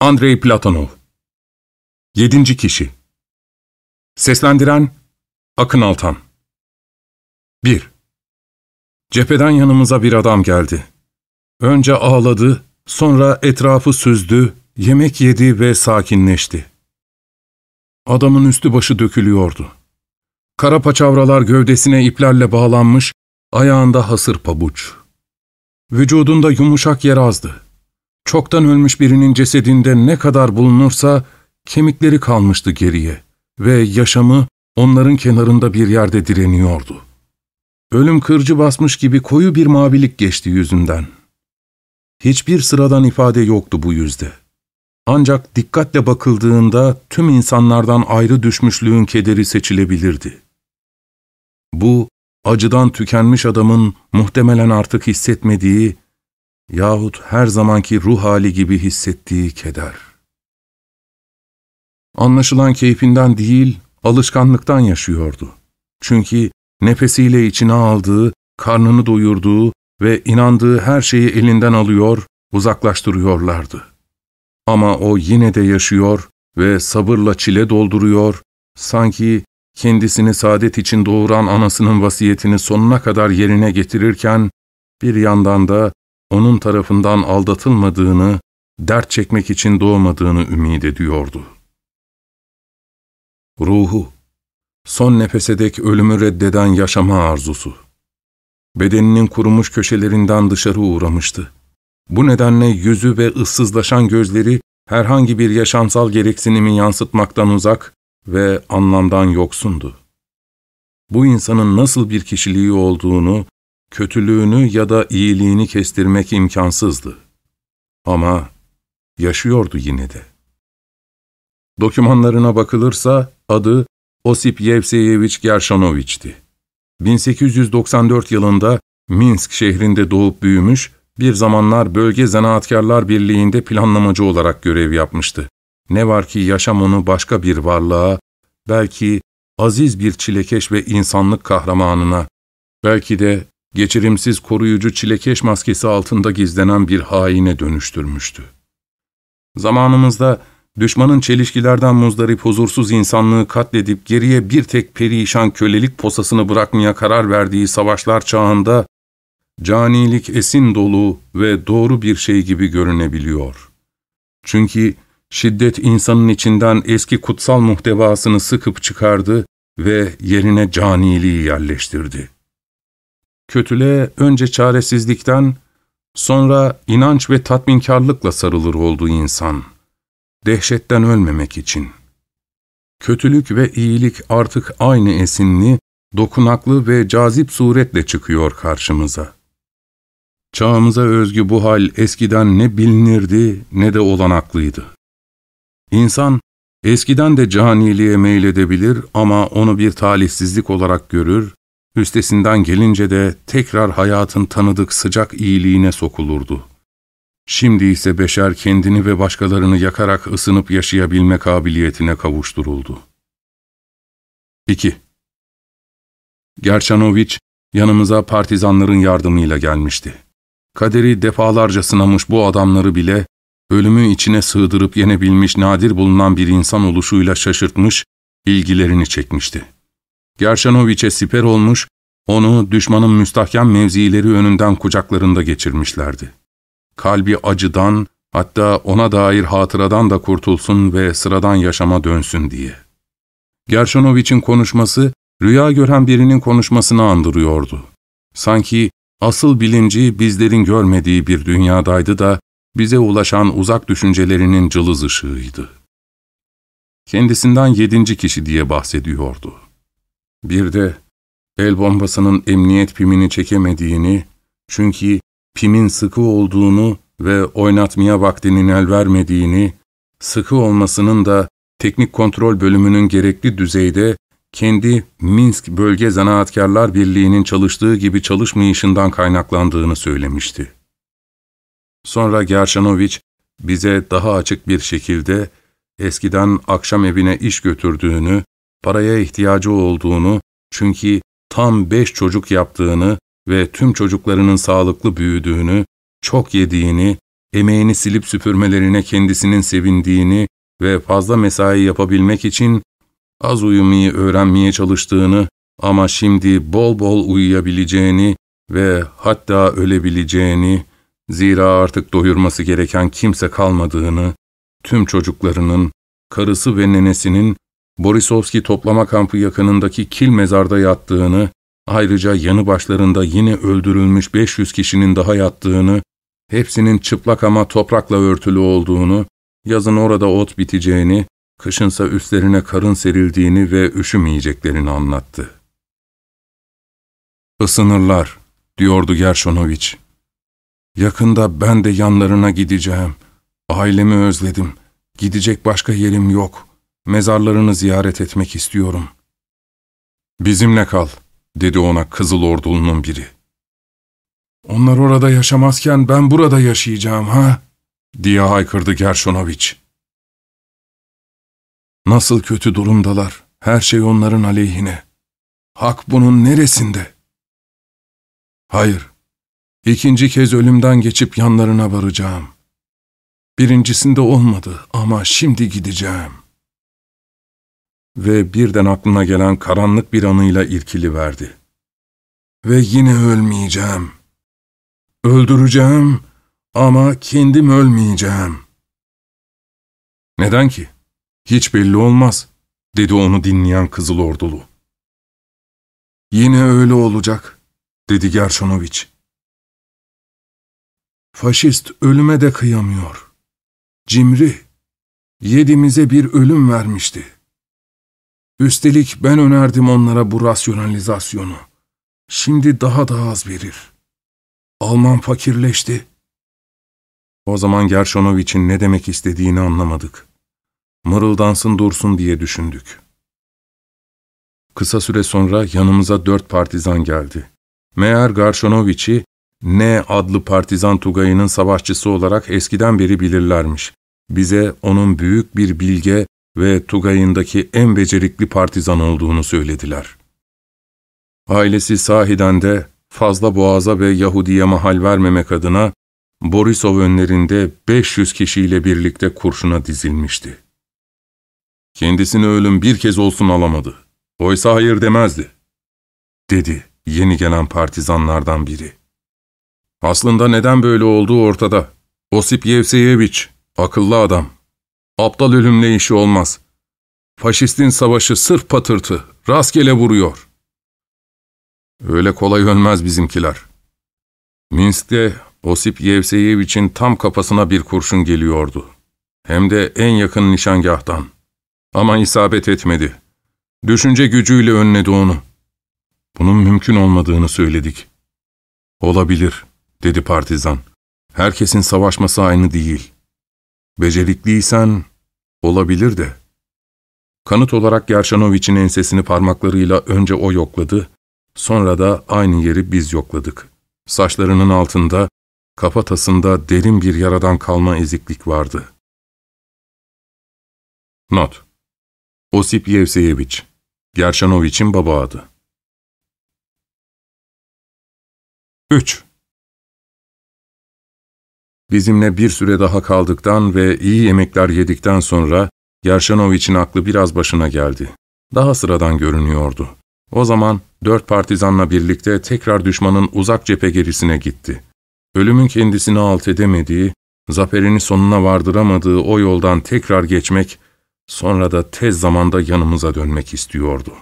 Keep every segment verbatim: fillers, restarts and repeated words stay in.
Andrei Platonov. Yedinci kişi. Seslendiren Akın Altan. bir. Cepheden yanımıza bir adam geldi. Önce ağladı, sonra etrafı süzdü, yemek yedi ve sakinleşti. Adamın üstü başı dökülüyordu. Kara paçavralar gövdesine iplerle bağlanmış, ayağında hasır pabuç. Vücudunda yumuşak yer azdı. Çoktan ölmüş birinin cesedinde ne kadar bulunursa kemikleri kalmıştı geriye ve yaşamı onların kenarında bir yerde direniyordu. Ölüm kırcı basmış gibi koyu bir mavilik geçti yüzünden. Hiçbir sıradan ifade yoktu bu yüzde. Ancak dikkatle bakıldığında tüm insanlardan ayrı düşmüşlüğün kederi seçilebilirdi. Bu, acıdan tükenmiş adamın muhtemelen artık hissetmediği yahut her zamanki ruh hali gibi hissettiği keder. Anlaşılan keyfinden değil, alışkanlıktan yaşıyordu. Çünkü nefesiyle içine aldığı, karnını doyurduğu ve inandığı her şeyi elinden alıyor, uzaklaştırıyorlardı. Ama o yine de yaşıyor ve sabırla çile dolduruyor, sanki kendisini saadet için doğuran anasının vasiyetini sonuna kadar yerine getirirken, bir yandan da onun tarafından aldatılmadığını, dert çekmek için doğmadığını ümit ediyordu. Ruhu, son nefese dek ölümü reddeden yaşama arzusu. Bedeninin kurumuş köşelerinden dışarı uğramıştı. Bu nedenle yüzü ve ıssızlaşan gözleri herhangi bir yaşamsal gereksinimi yansıtmaktan uzak ve anlamdan yoksundu. Bu insanın nasıl bir kişiliği olduğunu, kötülüğünü ya da iyiliğini kestirmek imkansızdı. Ama yaşıyordu yine de. Dokümanlarına bakılırsa adı Osip Yevseyeviç Gershanoviç'ti. bin sekiz yüz doksan dört yılında Minsk şehrinde doğup büyümüş, bir zamanlar Bölge Zanaatkarlar Birliği'nde planlamacı olarak görev yapmıştı. Ne var ki yaşam onu başka bir varlığa, belki aziz bir çilekeş ve insanlık kahramanına, belki de geçirimsiz koruyucu çilekeş maskesi altında gizlenen bir haine dönüştürmüştü. Zamanımızda düşmanın çelişkilerden muzdarip huzursuz insanlığı katledip geriye bir tek perişan kölelik posasını bırakmaya karar verdiği savaşlar çağında, canilik esin dolu ve doğru bir şey gibi görünebiliyor. Çünkü şiddet insanın içinden eski kutsal muhtevasını sıkıp çıkardı ve yerine caniliği yerleştirdi. Kötülüğe önce çaresizlikten, sonra inanç ve tatminkarlıkla sarılır oldu insan. Dehşetten ölmemek için. Kötülük ve iyilik artık aynı esinli, dokunaklı ve cazip suretle çıkıyor karşımıza. Çağımıza özgü bu hal eskiden ne bilinirdi ne de olanaklıydı. İnsan, eskiden de caniliğe meyledebilir ama onu bir talihsizlik olarak görür, üstesinden gelince de tekrar hayatın tanıdık sıcak iyiliğine sokulurdu. Şimdi ise beşer kendini ve başkalarını yakarak ısınıp yaşayabilme kabiliyetine kavuşturuldu. iki. Gershanoviç yanımıza partizanların yardımıyla gelmişti. Kaderi defalarca sınamış bu adamları bile, ölümü içine sığdırıp yenebilmiş nadir bulunan bir insan oluşuyla şaşırtmış, ilgilerini çekmişti. Gershanoviç'e siper olmuş, onu düşmanın müstahkem mevzileri önünden kucaklarında geçirmişlerdi. Kalbi acıdan, hatta ona dair hatıradan da kurtulsun ve sıradan yaşama dönsün diye. Gershanoviç'in konuşması, rüya gören birinin konuşmasını andırıyordu. Sanki asıl bilinci bizlerin görmediği bir dünyadaydı da, bize ulaşan uzak düşüncelerinin cılız ışığıydı. Kendisinden yedinci kişi diye bahsediyordu. Bir de, el bombasının emniyet pimini çekemediğini, çünkü pimin sıkı olduğunu ve oynatmaya vaktinin el vermediğini, sıkı olmasının da teknik kontrol bölümünün gerekli düzeyde kendi Minsk Bölge Zanaatkarlar Birliği'nin çalıştığı gibi çalışmayışından kaynaklandığını söylemişti. Sonra Gershanoviç bize daha açık bir şekilde eskiden akşam evine iş götürdüğünü, paraya ihtiyacı olduğunu, çünkü tam beş çocuk yaptığını ve tüm çocuklarının sağlıklı büyüdüğünü, çok yediğini, emeğini silip süpürmelerine kendisinin sevindiğini ve fazla mesai yapabilmek için az uyumayı öğrenmeye çalıştığını ama şimdi bol bol uyuyabileceğini ve hatta ölebileceğini, zira artık doyurması gereken kimse kalmadığını, tüm çocuklarının, karısı ve nenesinin Borisovski toplama kampı yakınındaki kil mezarda yattığını, ayrıca yanı başlarında yine öldürülmüş beş yüz kişinin daha yattığını, hepsinin çıplak ama toprakla örtülü olduğunu, yazın orada ot biteceğini, kışınsa üstlerine karın serildiğini ve üşümeyeceklerini anlattı. "Isınırlar," diyordu Gershonowicz. "Yakında ben de yanlarına gideceğim. Ailemi özledim. Gidecek başka yerim yok. Mezarlarını ziyaret etmek istiyorum." "Bizimle kal," dedi ona Kızıl Ordulunun biri. "Onlar orada yaşamazken ben burada yaşayacağım ha?" diye haykırdı Gershonowicz. "Nasıl kötü durumdalar, her şey onların aleyhine. Hak bunun neresinde?" "Hayır, ikinci kez ölümden geçip yanlarına varacağım. Birincisinde olmadı ama şimdi gideceğim." Ve birden aklına gelen karanlık bir anıyla irkiliverdi. "Ve yine ölmeyeceğim. Öldüreceğim ama kendim ölmeyeceğim." "Neden ki? Hiç belli olmaz," dedi onu dinleyen Kızıl Ordulu. "Yine öyle olacak," dedi Gershonowicz. "Faşist ölüme de kıyamıyor. Cimri, yedimize bir ölüm vermişti. Üstelik ben önerdim onlara bu rasyonalizasyonu. Şimdi daha da az verir. Alman fakirleşti." O zaman Gershonowicz'in ne demek istediğini anlamadık. Mırıldansın dursun diye düşündük. Kısa süre sonra yanımıza dört partizan geldi. Meğer Gershonowicz'i N adlı partizan tugayının savaşçısı olarak eskiden beri bilirlermiş. Bize onun büyük bir bilge ve tugayındaki en becerikli partizan olduğunu söylediler. Ailesi sahiden de fazla boğaza ve Yahudi'ye mahal vermemek adına Borisov önlerinde beş yüz kişiyle birlikte kurşuna dizilmişti. "Kendisini ölüm bir kez olsun alamadı. Oysa hayır demezdi," dedi yeni gelen partizanlardan biri. "Aslında neden böyle olduğu ortada. Osip Yevseyeviç, akıllı adam. Aptal ölümle işi olmaz. Faşistin savaşı sırf patırtı, rastgele vuruyor." "Öyle kolay ölmez bizimkiler. Minsk'te Osip Yevseyeviç'in tam kafasına bir kurşun geliyordu. Hem de en yakın nişangahtan. Ama isabet etmedi. Düşünce gücüyle önledi onu. Bunun mümkün olmadığını söyledik." "Olabilir," dedi partizan. "Herkesin savaşması aynı değil. Becerikliysen olabilir de." Kanıt olarak Gershanowicz'in ensesini parmaklarıyla önce o yokladı, sonra da aynı yeri biz yokladık. Saçlarının altında, kafatasında derin bir yaradan kalma eziklik vardı. Not: Osip Yevseyeviç, Gershanowicz'in baba adı. üç. Bizimle bir süre daha kaldıktan ve iyi yemekler yedikten sonra Gershanowicz'in aklı biraz başına geldi. Daha sıradan görünüyordu. O zaman dört partizanla birlikte tekrar düşmanın uzak cephe gerisine gitti. Ölümün kendisini alt edemediği, zaferini sonuna vardıramadığı o yoldan tekrar geçmek, sonra da tez zamanda yanımıza dönmek istiyordu.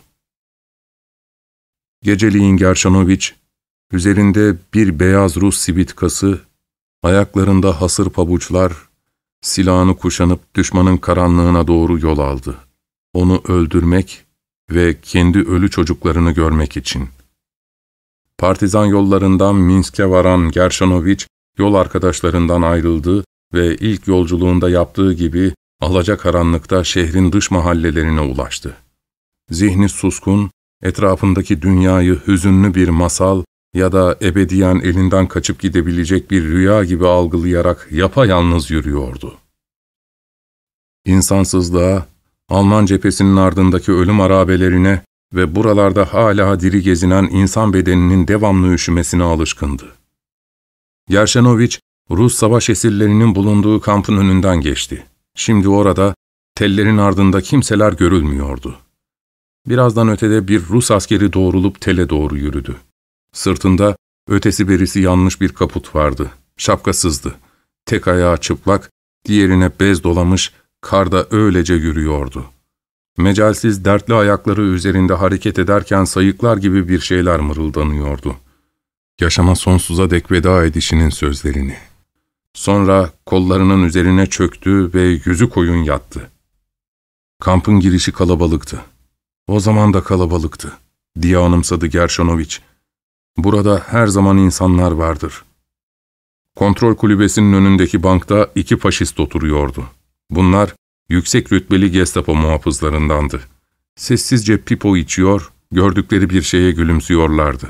Geceliğin Gershanowicz, üzerinde bir beyaz Rus sibitkası, ayaklarında hasır pabuçlar, silahını kuşanıp düşmanın karanlığına doğru yol aldı. Onu öldürmek ve kendi ölü çocuklarını görmek için. Partizan yollarından Minsk'e varan Gershanowicz, yol arkadaşlarından ayrıldı ve ilk yolculuğunda yaptığı gibi alacakaranlıkta şehrin dış mahallelerine ulaştı. Zihni suskun, etrafındaki dünyayı hüzünlü bir masal ya da ebediyen elinden kaçıp gidebilecek bir rüya gibi algılayarak yapayalnız yürüyordu. İnsansızlığa, Alman cephesinin ardındaki ölüm harabelerine ve buralarda hala diri gezinen insan bedeninin devamlı üşümesine alışkındı. Gershanowicz, Rus savaş esirlerinin bulunduğu kampın önünden geçti. Şimdi orada, tellerin ardında kimseler görülmüyordu. Birazdan ötede bir Rus askeri doğrulup tele doğru yürüdü. Sırtında ötesi berisi yanmış bir kaput vardı. Şapkasızdı. Tek ayağı çıplak, diğerine bez dolamış, karda öylece yürüyordu. Mecalsiz dertli ayakları üzerinde hareket ederken sayıklar gibi bir şeyler mırıldanıyordu. Yaşama sonsuza dek veda edişinin sözlerini. Sonra kollarının üzerine çöktü ve yüzü koyun yattı. Kampın girişi kalabalıktı. O zaman da kalabalıktı, diye anımsadı Gershanoviç. Burada her zaman insanlar vardır. Kontrol kulübesinin önündeki bankta iki faşist oturuyordu. Bunlar, yüksek rütbeli Gestapo muhafızlarındandı. Sessizce pipo içiyor, gördükleri bir şeye gülümsüyorlardı.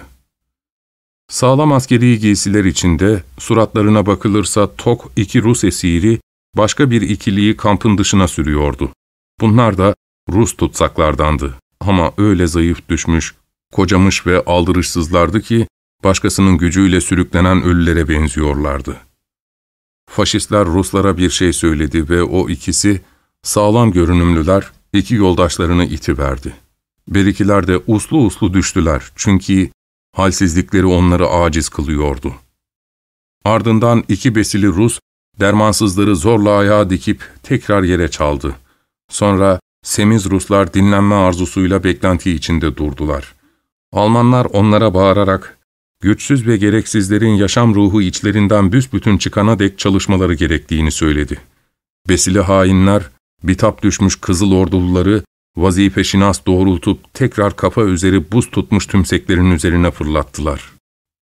Sağlam askeri giysiler içinde, suratlarına bakılırsa tok iki Rus esiri, başka bir ikiliyi kampın dışına sürüyordu. Bunlar da Rus tutsaklardandı ama öyle zayıf düşmüş, kocamış ve aldırışsızlardı ki, başkasının gücüyle sürüklenen ölülere benziyorlardı. Faşistler Ruslara bir şey söyledi ve o ikisi, sağlam görünümlüler, iki yoldaşlarını itiverdi. Berikiler de uslu uslu düştüler çünkü halsizlikleri onları aciz kılıyordu. Ardından iki besili Rus, dermansızları zorla ayağa dikip tekrar yere çaldı. Sonra semiz Ruslar dinlenme arzusuyla beklenti içinde durdular. Almanlar onlara bağırarak, güçsüz ve gereksizlerin yaşam ruhu içlerinden büsbütün çıkana dek çalışmaları gerektiğini söyledi. Besili hainler, bitap düşmüş Kızıl Orduluları, vazife-şinas doğrultup tekrar kafa üzeri buz tutmuş tümseklerin üzerine fırlattılar.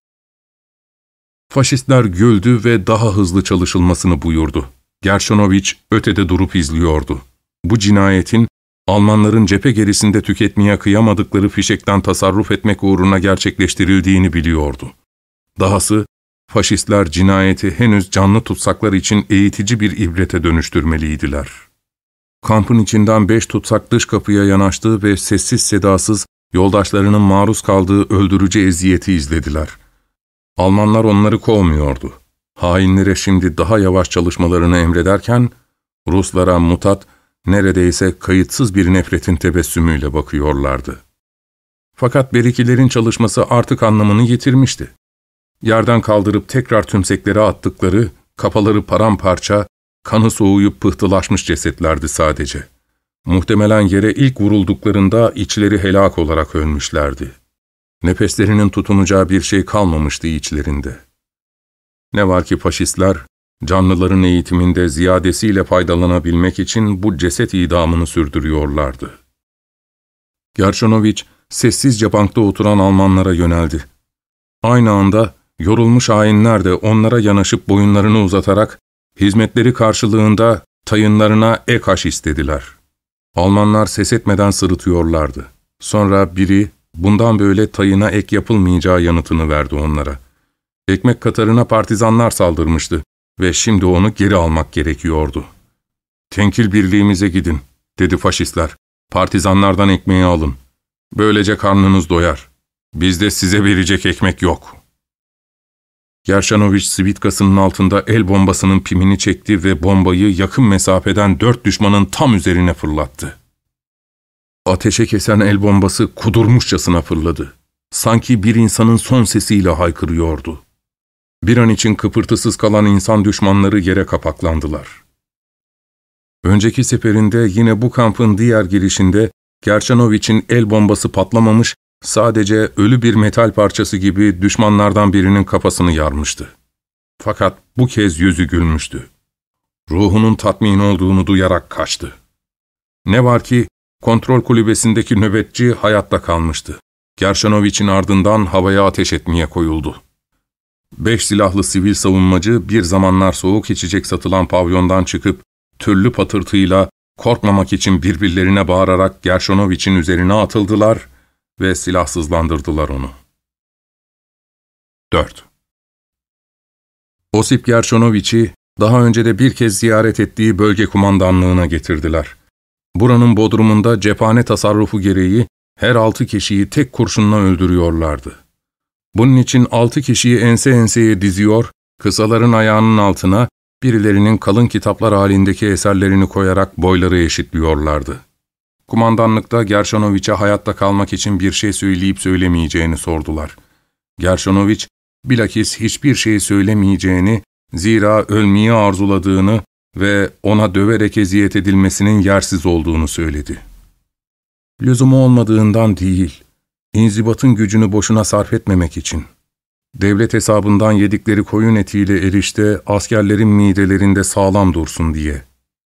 Faşistler güldü ve daha hızlı çalışılmasını buyurdu. Gershanoviç ötede durup izliyordu. Bu cinayetin, Almanların cephe gerisinde tüketmeye kıyamadıkları fişekten tasarruf etmek uğruna gerçekleştirildiğini biliyordu. Dahası, faşistler cinayeti henüz canlı tutsaklar için eğitici bir ibrete dönüştürmeliydiler. Kampın içinden beş tutsak dış kapıya yanaştı ve sessiz sedasız yoldaşlarının maruz kaldığı öldürücü eziyeti izlediler. Almanlar onları kovmuyordu. Hainlere şimdi daha yavaş çalışmalarını emrederken, Ruslara mutat, neredeyse kayıtsız bir nefretin tebessümüyle bakıyorlardı. Fakat berikilerin çalışması artık anlamını yitirmişti. Yerden kaldırıp tekrar tümseklere attıkları, kafaları paramparça, kanı soğuyup pıhtılaşmış cesetlerdi sadece. Muhtemelen yere ilk vurulduklarında içleri helak olarak ölmüşlerdi. Nefeslerinin tutunacağı bir şey kalmamıştı içlerinde. Ne var ki faşistler, canlıların eğitiminde ziyadesiyle faydalanabilmek için bu ceset idamını sürdürüyorlardı. Gershanoviç, sessizce bankta oturan Almanlara yöneldi. Aynı anda yorulmuş hainler de onlara yanaşıp boyunlarını uzatarak, hizmetleri karşılığında tayınlarına ek haş istediler. Almanlar ses etmeden sırıtıyorlardı. Sonra biri, bundan böyle tayına ek yapılmayacağı yanıtını verdi onlara. Ekmek katarına partizanlar saldırmıştı ve şimdi onu geri almak gerekiyordu. "Tenkil birliğimize gidin," dedi faşistler. "Partizanlardan ekmeği alın. Böylece karnınız doyar. Bizde size verecek ekmek yok." Gershanoviç svitkasının altında el bombasının pimini çekti ve bombayı yakın mesafeden dört düşmanın tam üzerine fırlattı. Ateşe kesen el bombası kudurmuşçasına fırladı. Sanki bir insanın son sesiyle haykırıyordu. Bir an için kıpırtısız kalan insan düşmanları yere kapaklandılar. Önceki seferinde yine bu kampın diğer girişinde Gershanoviç'in el bombası patlamamış, sadece ölü bir metal parçası gibi düşmanlardan birinin kafasını yarmıştı. Fakat bu kez yüzü gülmüştü. Ruhunun tatmin olduğunu duyarak kaçtı. Ne var ki kontrol kulübesindeki nöbetçi hayatta kalmıştı. Gershanoviç'in ardından havaya ateş etmeye koyuldu. Beş silahlı sivil savunmacı bir zamanlar soğuk içecek satılan pavyondan çıkıp türlü patırtıyla korkmamak için birbirlerine bağırarak Gershanoviç'in üzerine atıldılar ve silahsızlandırdılar onu. dört. Osip Gershanoviç'i daha önce de bir kez ziyaret ettiği bölge kumandanlığına getirdiler. Buranın bodrumunda cephane tasarrufu gereği her altı kişiyi tek kurşunla öldürüyorlardı. Bunun için altı kişiyi ense enseye diziyor, Kısaların ayağının altına birilerinin kalın kitaplar halindeki eserlerini koyarak boyları eşitliyorlardı. Kumandanlıkta Gershanoviç'e hayatta kalmak için bir şey söyleyip söylemeyeceğini sordular. Gershanoviç, bilakis hiçbir şey söylemeyeceğini, zira ölmeyi arzuladığını ve ona döverek eziyet edilmesinin yersiz olduğunu söyledi. Lüzumu olmadığından değil, inzibatın gücünü boşuna sarf etmemek için. Devlet hesabından yedikleri koyun etiyle erişte askerlerin midelerinde sağlam dursun diye.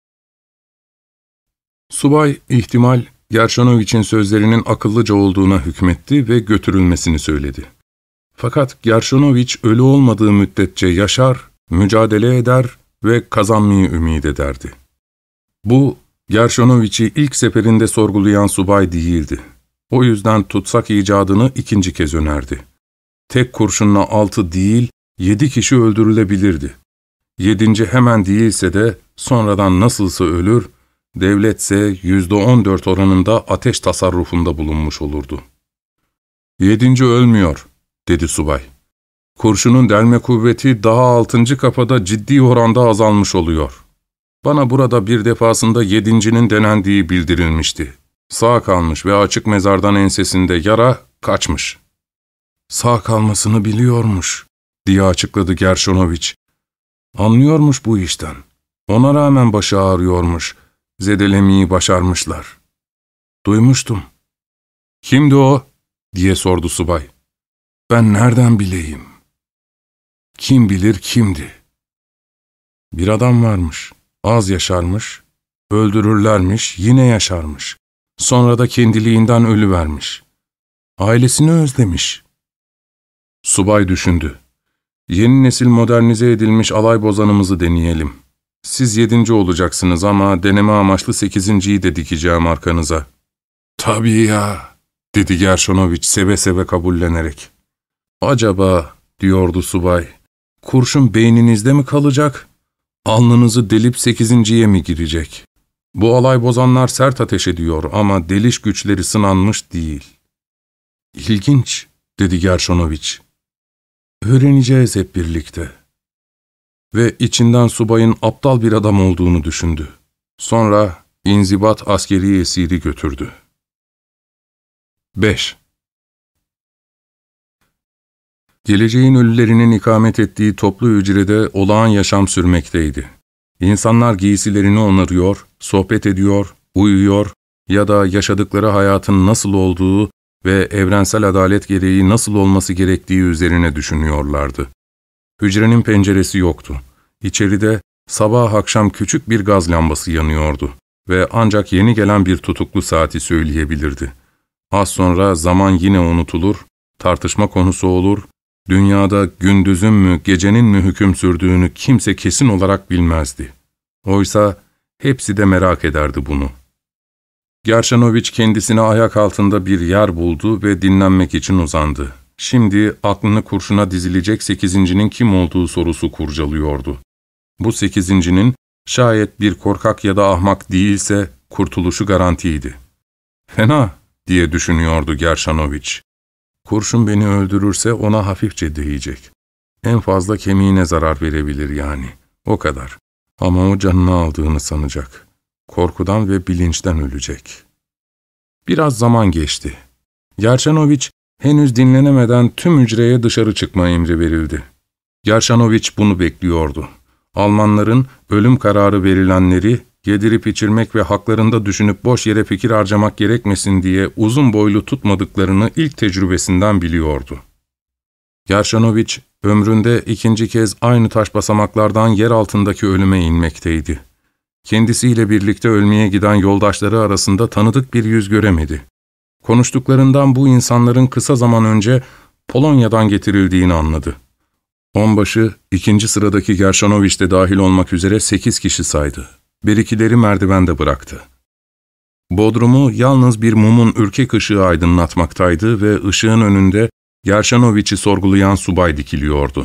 Subay, ihtimal, Gershanoviç'in sözlerinin akıllıca olduğuna hükmetti ve götürülmesini söyledi. Fakat Gershanoviç ölü olmadığı müddetçe yaşar, mücadele eder ve kazanmayı ümit ederdi. Bu, Gershanoviç'i ilk seferinde sorgulayan subay değildi. O yüzden tutsak icadını ikinci kez önerdi. Tek kurşunla altı değil, yedi kişi öldürülebilirdi. Yedinci hemen değilse de sonradan nasılsa ölür, devletse yüzde on dört oranında ateş tasarrufunda bulunmuş olurdu. Yedinci ölmüyor, dedi subay. Kurşunun delme kuvveti daha altıncı kafada ciddi oranda azalmış oluyor. Bana burada bir defasında yedincinin denendiği bildirilmişti. Sağ kalmış ve açık mezardan ensesinde yara kaçmış. Sağ kalmasını biliyormuş, diye açıkladı Gershanoviç. Anlıyormuş bu işten. Ona rağmen başı ağrıyormuş. Zedelemeyi başarmışlar. Duymuştum. Kimdi o? Diye sordu subay. Ben nereden bileyim? Kim bilir kimdi? Bir adam varmış. Az yaşarmış. Öldürürlermiş, yine yaşarmış. Sonra da kendiliğinden ölüvermiş. Ailesini özlemiş. Subay düşündü. Yeni nesil modernize edilmiş alay bozanımızı deneyelim. Siz yedinci olacaksınız ama deneme amaçlı sekizinciyi de dikeceğim arkanıza. Tabii ya, dedi Gershanoviç seve seve kabullenerek. Acaba, diyordu subay, kurşun beyninizde mi kalacak, alnınızı delip sekizinciye mi girecek? Bu alay bozanlar sert ateş ediyor ama deliş güçleri sınanmış değil. İlginç, dedi Gershanoviç. Öğreneceğiz hep birlikte. Ve içinden subayın aptal bir adam olduğunu düşündü. Sonra inzibat askeri esiri götürdü. beş. Geleceğin ölülerinin ikamet ettiği toplu hücrede olağan yaşam sürmekteydi. İnsanlar giysilerini onarıyor, sohbet ediyor, uyuyor ya da yaşadıkları hayatın nasıl olduğu ve evrensel adalet gereği nasıl olması gerektiği üzerine düşünüyorlardı. Hücrenin penceresi yoktu. İçeride sabah akşam küçük bir gaz lambası yanıyordu ve ancak yeni gelen bir tutuklu saati söyleyebilirdi. Az sonra zaman yine unutulur, tartışma konusu olur, dünyada gündüzün mü gecenin mi hüküm sürdüğünü kimse kesin olarak bilmezdi. Oysa hepsi de merak ederdi bunu. Gershanoviç kendisine ayak altında bir yer buldu ve dinlenmek için uzandı. Şimdi aklını kurşuna dizilecek sekizincinin kim olduğu sorusu kurcalıyordu. Bu sekizincinin şayet bir korkak ya da ahmak değilse kurtuluşu garantiydi. Fena diye düşünüyordu Gershanoviç. Kurşun beni öldürürse ona hafifçe değecek. En fazla kemiğine zarar verebilir yani. O kadar. Ama o canını aldığını sanacak. Korkudan ve bilinçten ölecek. Biraz zaman geçti. Gershanoviç henüz dinlenemeden tüm hücreye dışarı çıkma emri verildi. Gershanoviç bunu bekliyordu. Almanların ölüm kararı verilenleri yedirip içirmek ve haklarında düşünüp boş yere fikir harcamak gerekmesin diye uzun boylu tutmadıklarını ilk tecrübesinden biliyordu. Gershanoviç ömründe ikinci kez aynı taş basamaklardan yer altındaki ölüme inmekteydi. Kendisiyle birlikte ölmeye giden yoldaşları arasında tanıdık bir yüz göremedi. Konuştuklarından bu insanların kısa zaman önce Polonya'dan getirildiğini anladı. Onbaşı, ikinci sıradaki Gershanoviç de dahil olmak üzere sekiz kişi saydı. Bir ikileri merdivende bıraktı. Bodrumu yalnız bir mumun ürkek ışığı aydınlatmaktaydı ve ışığın önünde Gershanoviç'i sorgulayan subay dikiliyordu.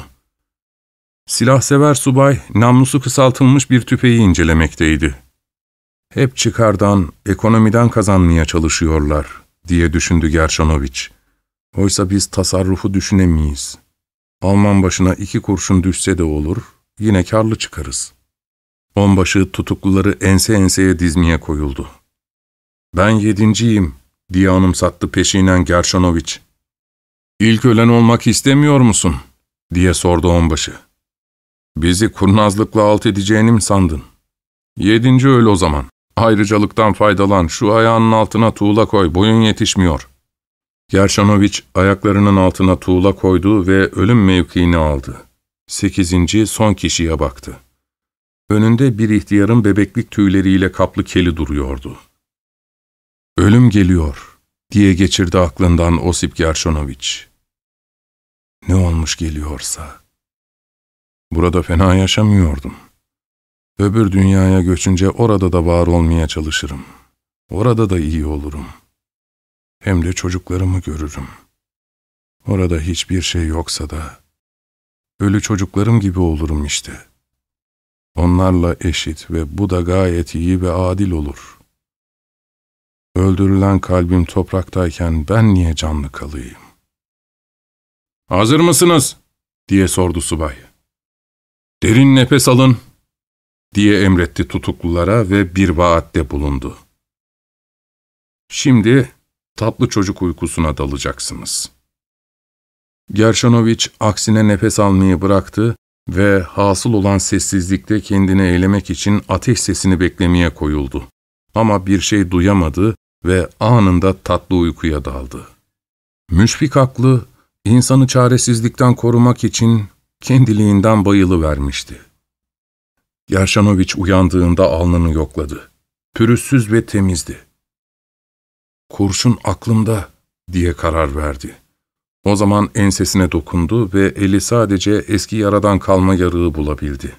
Silahsever subay, namlusu kısaltılmış bir tüfeği incelemekteydi. Hep çıkardan, ekonomiden kazanmaya çalışıyorlar, diye düşündü Gershanoviç. Oysa biz tasarrufu düşünemeyiz. Alman başına iki kurşun düşse de olur, yine kârlı çıkarız. Onbaşı tutukluları ense enseye dizmeye koyuldu. ''Ben yedinciyim.'' diye anımsattı peşinen Gershanoviç. ''İlk ölen olmak istemiyor musun?'' diye sordu onbaşı. ''Bizi kurnazlıkla alt edeceğini mi sandın? Yedinci öl o zaman. Ayrıcalıktan faydalan, şu ayağının altına tuğla koy, boyun yetişmiyor.'' Gershanoviç ayaklarının altına tuğla koydu ve ölüm mevkiini aldı. Sekizinci son kişiye baktı. Önünde bir ihtiyarın bebeklik tüyleriyle kaplı keli duruyordu. ''Ölüm geliyor.'' diye geçirdi aklından Osip Gershanoviç. Ne olmuş geliyorsa. Burada fena yaşamıyordum. Öbür dünyaya göçünce orada da var olmaya çalışırım. Orada da iyi olurum. Hem de çocuklarımı görürüm. Orada hiçbir şey yoksa da ölü çocuklarım gibi olurum işte. Onlarla eşit ve bu da gayet iyi ve adil olur. Öldürülen kalbim topraktayken ben niye canlı kalayım? ''Hazır mısınız?'' diye sordu subay. ''Derin nefes alın.'' diye emretti tutuklulara ve bir vaatte bulundu. ''Şimdi tatlı çocuk uykusuna dalacaksınız.'' Gershanoviç aksine nefes almayı bıraktı ve hasıl olan sessizlikte kendini eylemek için ateş sesini beklemeye koyuldu. Ama bir şey duyamadı ve anında tatlı uykuya daldı. Müşfik aklı, insanı çaresizlikten korumak için kendiliğinden bayılıvermişti. Gershanoviç uyandığında alnını yokladı. Pürüzsüz ve temizdi. ''Kurşun aklımda.'' diye karar verdi. O zaman ensesine dokundu ve eli sadece eski yaradan kalma yarığı bulabildi.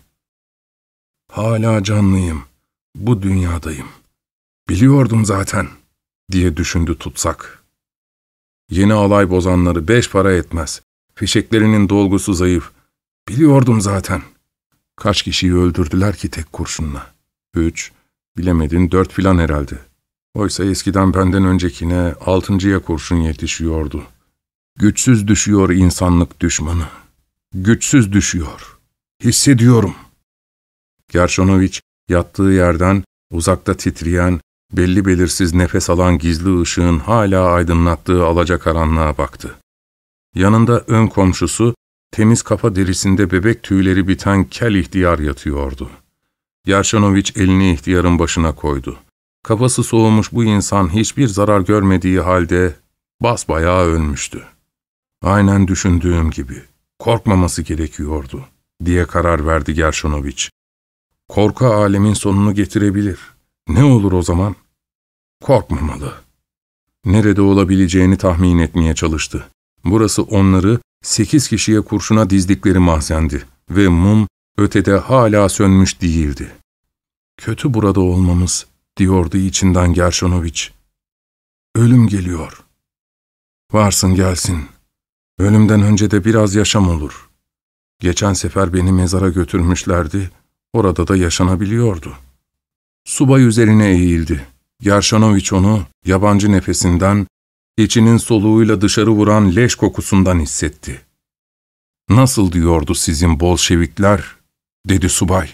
''Hala canlıyım, bu dünyadayım. Biliyordum zaten.'' diye düşündü tutsak. Yeni alay bozanları beş para etmez. Fişeklerinin dolgusu zayıf. Biliyordum zaten. Kaç kişiyi öldürdüler ki tek kurşunla? Üç, bilemedin dört filan herhalde. Oysa eskiden benden öncekine altıncıya kurşun yetişiyordu. Güçsüz düşüyor insanlık düşmanı. Güçsüz düşüyor. Hissediyorum. Gershanoviç yattığı yerden uzakta titreyen, belli belirsiz nefes alan gizli ışığın hala aydınlattığı alacakaranlığa baktı. Yanında ön komşusu, temiz kafa derisinde bebek tüyleri biten kel ihtiyar yatıyordu. Gershanoviç elini ihtiyarın başına koydu. Kafası soğumuş bu insan hiçbir zarar görmediği halde basbayağı ölmüştü. Aynen düşündüğüm gibi, korkmaması gerekiyordu, diye karar verdi Gershanoviç. Korku alemin sonunu getirebilir. Ne olur o zaman? Korkmamalı. Nerede olabileceğini tahmin etmeye çalıştı. Burası onları sekiz kişiye kurşuna dizdikleri mahzendi ve mum ötede hala sönmüş değildi. Kötü burada olmamız, diyordu içinden Gershanoviç. Ölüm geliyor. Varsın gelsin. Ölümden önce de biraz yaşam olur. Geçen sefer beni mezara götürmüşlerdi, orada da yaşanabiliyordu. Subay üzerine eğildi. Gershanoviç onu yabancı nefesinden, içinin soluğuyla dışarı vuran leş kokusundan hissetti. ''Nasıl diyordu sizin Bolşevikler?'' dedi subay.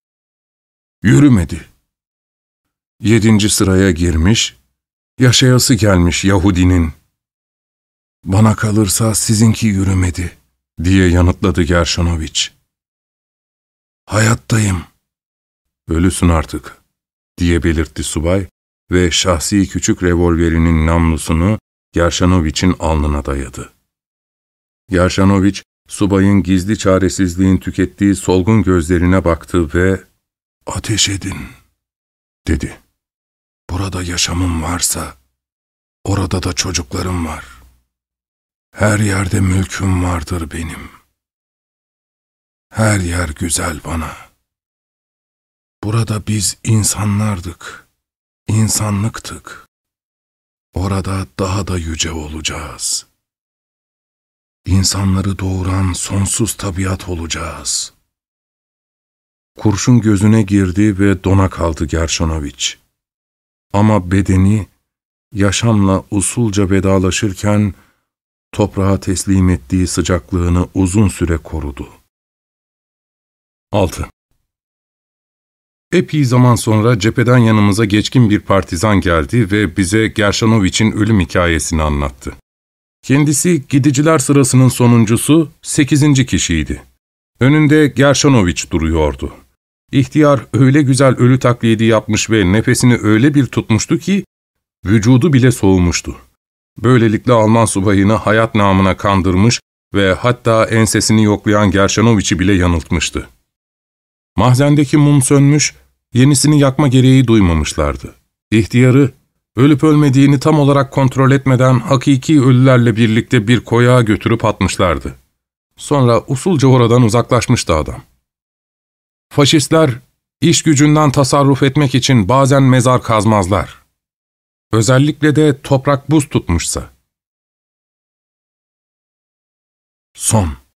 Yürümedi. Yedinci sıraya girmiş, yaşayası gelmiş Yahudinin. ''Bana kalırsa sizinki yürümedi.'' diye yanıtladı Gershanoviç. ''Hayattayım.'' ''Ölüsün artık.'' diye belirtti subay ve şahsi küçük revolverinin namlusunu Gershanoviç'in alnına dayadı. Gershanoviç, subayın gizli çaresizliğin tükettiği solgun gözlerine baktı ve ''Ateş edin.'' dedi. ''Burada yaşamım varsa, orada da çocuklarım var. Her yerde mülküm vardır benim. Her yer güzel bana. Burada biz insanlardık, insanlıktık. Orada daha da yüce olacağız. İnsanları doğuran sonsuz tabiat olacağız.'' Kurşun gözüne girdi ve dona kaldı Gershanoviç. Ama bedeni, yaşamla usulca vedalaşırken, toprağa teslim ettiği sıcaklığını uzun süre korudu. altı. Epey zaman sonra cepheden yanımıza geçkin bir partizan geldi ve bize Gershanovich'in ölüm hikayesini anlattı. Kendisi gidiciler sırasının sonuncusu, sekizinci kişiydi. Önünde Gershanovich duruyordu. İhtiyar öyle güzel ölü taklidi yapmış ve nefesini öyle bir tutmuştu ki, vücudu bile soğumuştu. Böylelikle Alman subayını hayat namına kandırmış ve hatta ensesini yoklayan Gershanovich'i bile yanıltmıştı. Mahzendeki mum sönmüş, yenisini yakma gereği duymamışlardı. İhtiyarı, ölüp ölmediğini tam olarak kontrol etmeden hakiki ölülerle birlikte bir koyağa götürüp atmışlardı. Sonra usulca oradan uzaklaşmıştı adam. Faşistler, iş gücünden tasarruf etmek için bazen mezar kazmazlar. Özellikle de toprak buz tutmuşsa. Son.